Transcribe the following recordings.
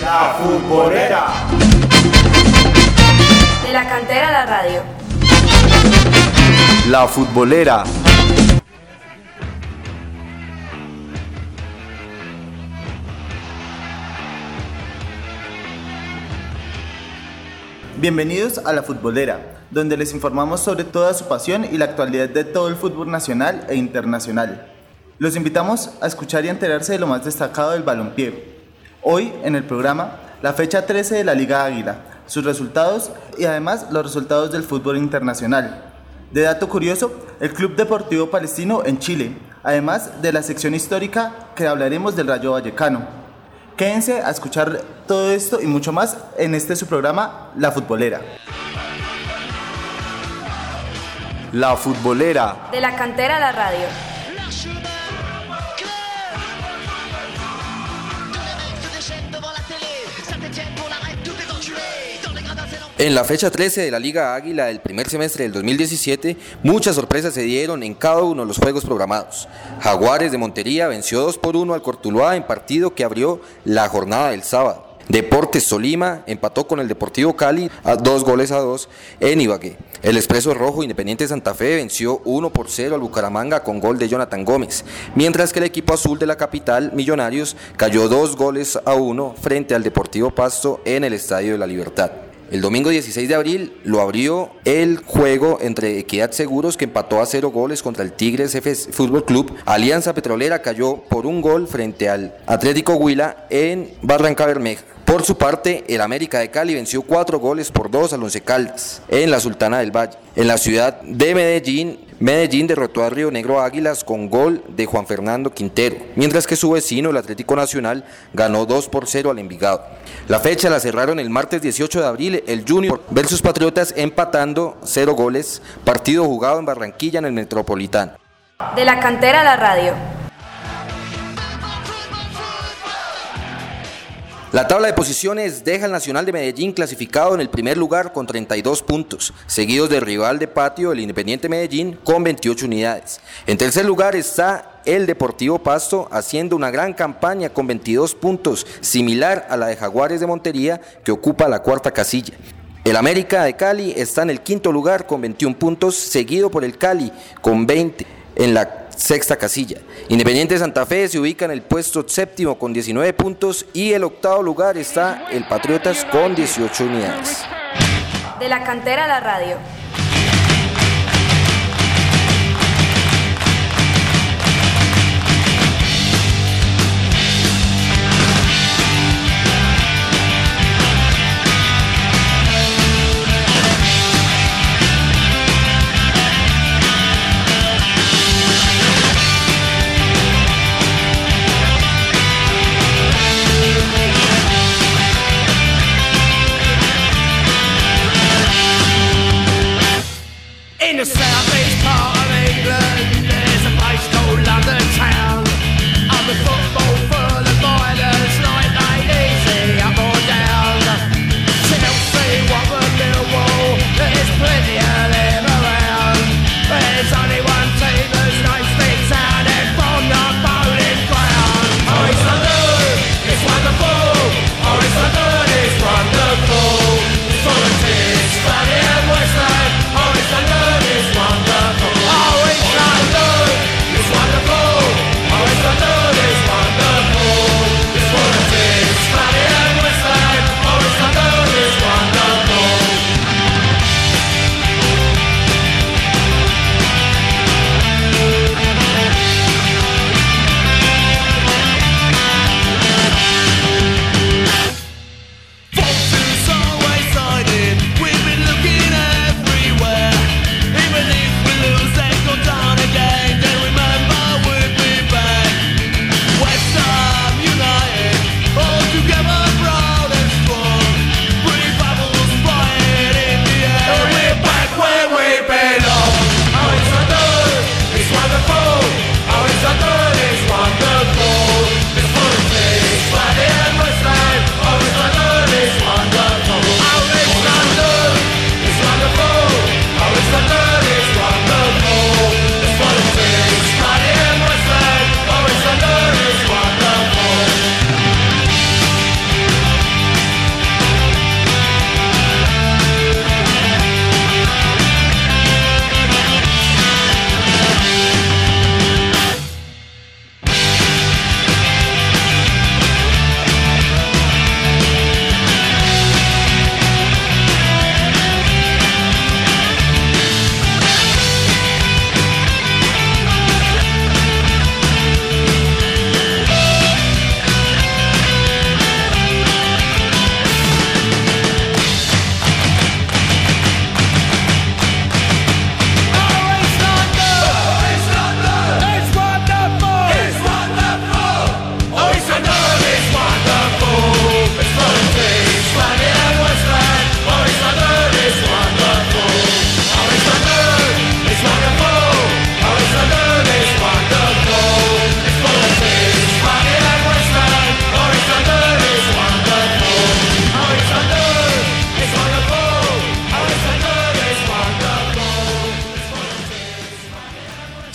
La Futbolera. De la cantera a la radio. La Futbolera. Bienvenidos a La Futbolera, donde les informamos sobre toda su pasión y la actualidad de todo el fútbol nacional e internacional. Los invitamos a escuchar y enterarse de lo más destacado del balompié. Hoy, en el programa, la fecha 13 de la Liga Águila, sus resultados y además los resultados del fútbol internacional. De dato curioso, el Club Deportivo Palestino en Chile, además de la sección histórica que hablaremos del Rayo Vallecano. Quédense a escuchar todo esto y mucho más en su programa, La Futbolera. La Futbolera. De la cantera a la radio. En la fecha 13 de la Liga Águila del primer semestre del 2017, muchas sorpresas se dieron en cada uno de los juegos programados. Jaguares de Montería venció 2-1 al Cortuluá en partido que abrió la jornada del sábado. Deportes Tolima empató con el Deportivo Cali a 2-2 en Ibagué. El Expreso Rojo Independiente Santa Fe venció 1-0 al Bucaramanga con gol de Jonathan Gómez, mientras que el equipo azul de la capital, Millonarios, cayó 2-1 frente al Deportivo Pasto en el Estadio de la Libertad. El domingo 16 de abril lo abrió el juego entre Equidad Seguros, que empató a 0 goles contra el Tigres Fútbol Club. Alianza Petrolera cayó por 1 gol frente al Atlético Huila en Barrancabermeja. Por su parte, el América de Cali venció 4-2 al Once Caldas en la Sultana del Valle. En la ciudad de Medellín derrotó a Río Negro Águilas con gol de Juan Fernando Quintero, mientras que su vecino, el Atlético Nacional, ganó 2-0 al Envigado. La fecha la cerraron el martes 18 de abril, el Junior versus Patriotas empatando 0 goles, partido jugado en Barranquilla en el Metropolitano. De la cantera a la radio. La tabla de posiciones deja al Nacional de Medellín clasificado en el primer lugar con 32 puntos, seguidos del rival de patio, el Independiente Medellín, con 28 unidades. En tercer lugar está el Deportivo Pasto, haciendo una gran campaña con 22 puntos, similar a la de Jaguares de Montería, que ocupa la cuarta casilla. El América de Cali está en el quinto lugar con 21 puntos, seguido por el Cali con 20 en la sexta casilla. Independiente Santa Fe se ubica en el puesto séptimo con 19 puntos y el octavo lugar está el Patriotas con 18 unidades. De la cantera a la radio.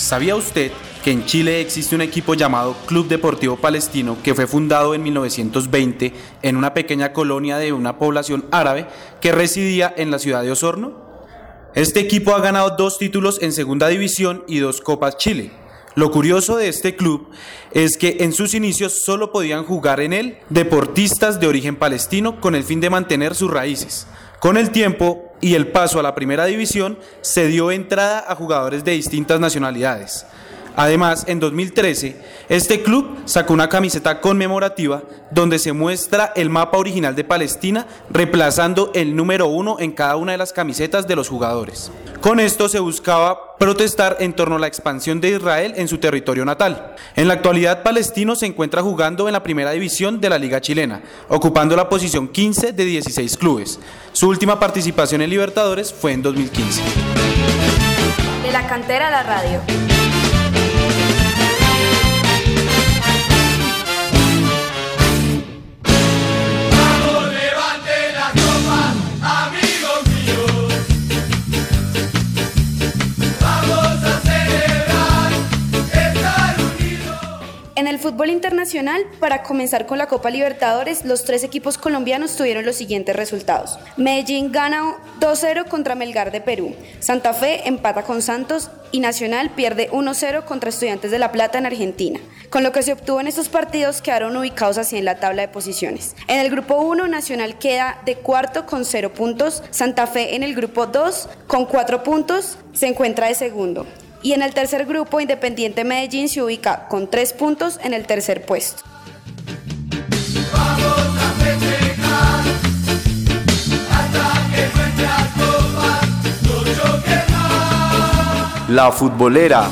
¿Sabía usted que en Chile existe un equipo llamado Club Deportivo Palestino que fue fundado en 1920 en una pequeña colonia de una población árabe que residía en la ciudad de Osorno? Este equipo ha ganado 2 títulos en Segunda División y 2 Copas Chile. Lo curioso de este club es que en sus inicios solo podían jugar en él deportistas de origen palestino con el fin de mantener sus raíces. Con el tiempo y el paso a la primera división se dio entrada a jugadores de distintas nacionalidades. Además, en 2013, este club sacó una camiseta conmemorativa donde se muestra el mapa original de Palestina reemplazando el número 1 en cada una de las camisetas de los jugadores. Con esto se buscaba protestar en torno a la expansión de Israel en su territorio natal. En la actualidad, Palestino se encuentra jugando en la primera división de la Liga Chilena, ocupando la posición 15 de 16 clubes. Su última participación en Libertadores fue en 2015. De la cantera a la radio. En el fútbol internacional, para comenzar con la Copa Libertadores, los 3 equipos colombianos tuvieron los siguientes resultados. Medellín gana 2-0 contra Melgar de Perú, Santa Fe empata con Santos y Nacional pierde 1-0 contra Estudiantes de La Plata en Argentina. Con lo que se obtuvo en estos partidos quedaron ubicados así en la tabla de posiciones. En el grupo 1, Nacional queda de cuarto con 0 puntos, Santa Fe en el grupo 2 con 4 puntos se encuentra de segundo. Y en el tercer grupo, Independiente Medellín se ubica con 3 puntos en el tercer puesto. Vamos a festejar hasta que nuestras copas no choquen más. La Futbolera.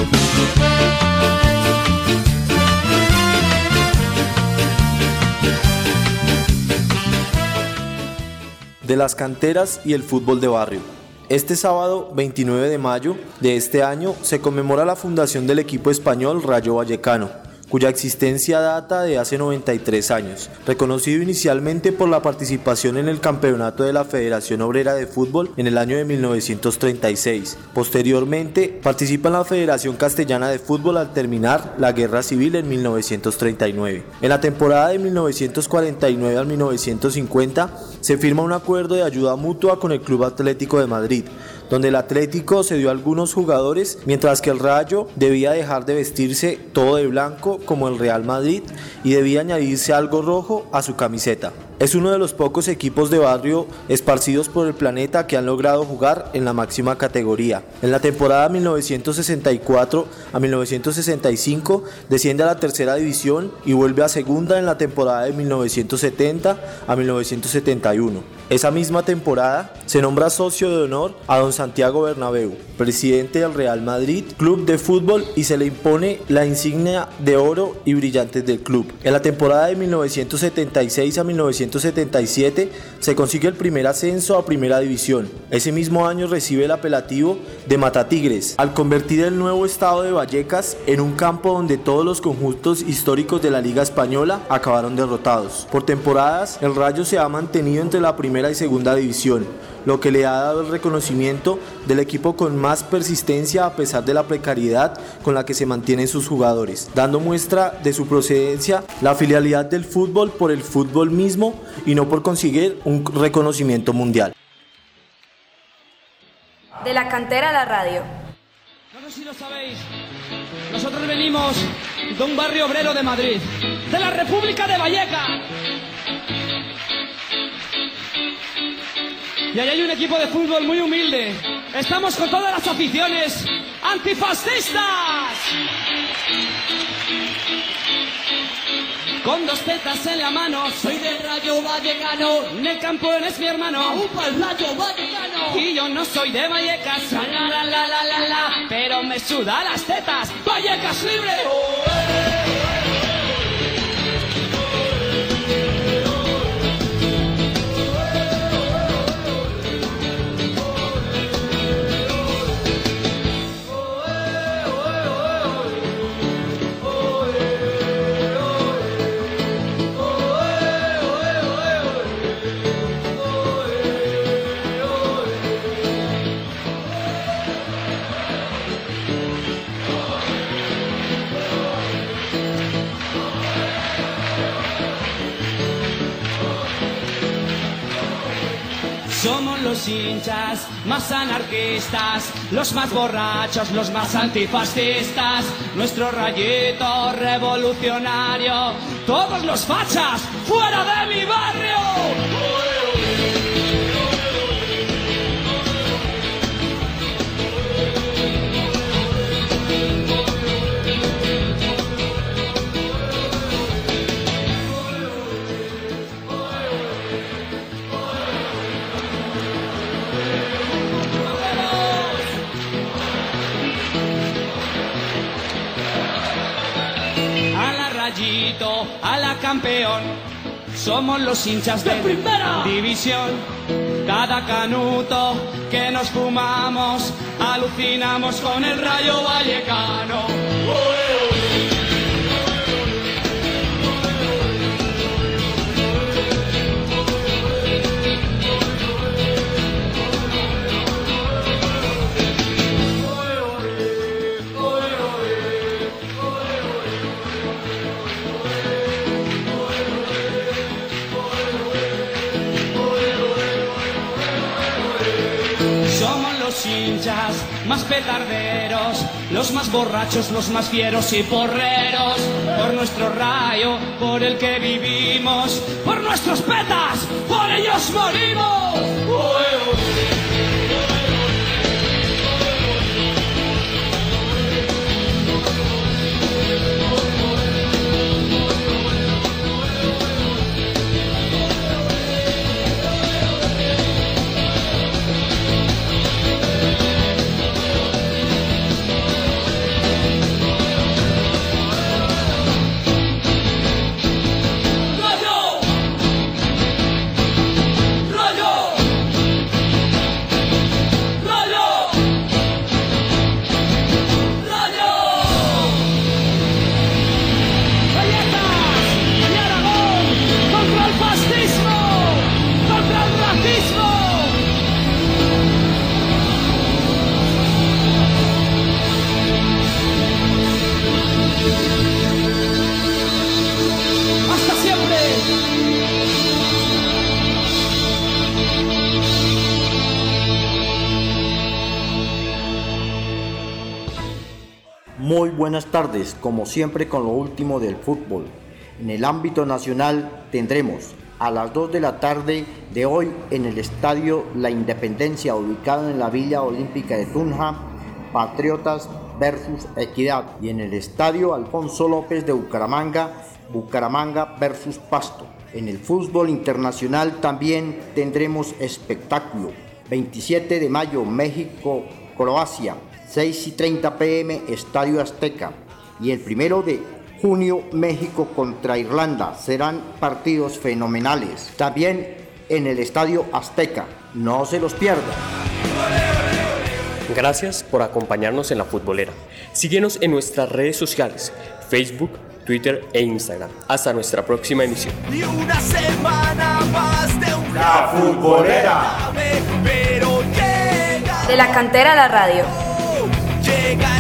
De las canteras y el fútbol de barrio. Este sábado 29 de mayo de este año se conmemora la fundación del equipo español Rayo Vallecano, cuya existencia data de hace 93 años, reconocido inicialmente por la participación en el campeonato de la Federación Obrera de Fútbol en el año de 1936. Posteriormente participa en la Federación Castellana de Fútbol al terminar la Guerra Civil en 1939. En la temporada de 1949 al 1950 se firma un acuerdo de ayuda mutua con el Club Atlético de Madrid, donde el Atlético cedió a algunos jugadores, mientras que el Rayo debía dejar de vestirse todo de blanco como el Real Madrid y debía añadirse algo rojo a su camiseta. Es uno de los pocos equipos de barrio esparcidos por el planeta que han logrado jugar en la máxima categoría. En la temporada 1964 a 1965 desciende a la tercera división y vuelve a segunda en la temporada de 1970 a 1971. Esa misma temporada se nombra socio de honor a don Santiago Bernabéu, presidente del Real Madrid Club de Fútbol, y se le impone la insignia de oro y brillantes del club. En la temporada de 1976 a 1977 se consigue el primer ascenso a Primera División. Ese mismo año recibe el apelativo de Matatigres, al convertir el nuevo estado de Vallecas en un campo donde todos los conjuntos históricos de la Liga Española acabaron derrotados. Por temporadas, el Rayo se ha mantenido entre la Primera y Segunda División, lo que le ha dado el reconocimiento del equipo con más persistencia a pesar de la precariedad con la que se mantienen sus jugadores, dando muestra de su procedencia, la filialidad del fútbol por el fútbol mismo y no por conseguir un reconocimiento mundial. De la cantera a la radio. No sé si lo sabéis, nosotros venimos de un barrio obrero de Madrid, de la República de Vallecas. Y ahí hay un equipo de fútbol muy humilde. Estamos con todas las aficiones antifascistas. Con 2 tetas en la mano, soy del Rayo Vallecano. Nel Campeón es mi hermano, ¡upa, el Rayo Vallecano! Y yo no soy de Vallecas, la, pero me suda las tetas. ¡Vallecas libre! Somos los hinchas más anarquistas, los más borrachos, los más antifascistas. Nuestro rayito revolucionario, todos los fachas fuera de mi barrio. A la campeón, somos los hinchas de primera división. Cada canuto que nos fumamos, alucinamos con el Rayo Vallecano. Hinchas más petarderos, los más borrachos, los más fieros y porreros. Por nuestro Rayo, por el que vivimos, por nuestros petas, por ellos morimos. Muy buenas tardes, como siempre con lo último del fútbol. En el ámbito nacional tendremos a las 2 de la tarde de hoy en el Estadio La Independencia, ubicado en la Villa Olímpica de Tunja, Patriotas versus Equidad. Y en el Estadio Alfonso López de Bucaramanga, Bucaramanga versus Pasto. En el fútbol internacional también tendremos espectáculo. 27 de mayo, México, Croacia. 6:30 p.m. Estadio Azteca, y el 1 de junio México contra Irlanda. Serán partidos fenomenales. También en el Estadio Azteca, no se los pierdan. Gracias por acompañarnos en La Futbolera. Síguenos en nuestras redes sociales, Facebook, Twitter e Instagram. Hasta nuestra próxima emisión. Y una semana más de La Futbolera. pero llega. De la cantera a la radio. Llega